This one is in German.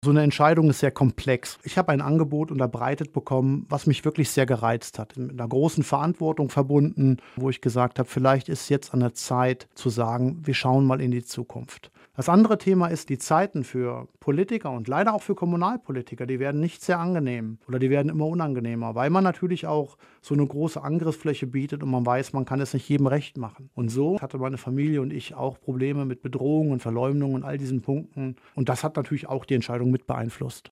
So eine Entscheidung ist sehr komplex. Ich habe ein Angebot unterbreitet bekommen, was mich wirklich sehr gereizt hat. Mit einer großen Verantwortung verbunden, wo ich gesagt habe: „Vielleicht ist jetzt an der Zeit zu sagen, wir schauen mal in die Zukunft.“ Das andere Thema ist, die Zeiten für Politiker und leider auch für Kommunalpolitiker, die werden nicht sehr angenehm oder die werden immer unangenehmer, weil man natürlich auch so eine große Angriffsfläche bietet und man weiß, man kann es nicht jedem recht machen. Und so hatte meine Familie und ich auch Probleme mit Bedrohung und Verleumdung und all diesen Punkten. Und das hat natürlich auch die Entscheidung mit beeinflusst.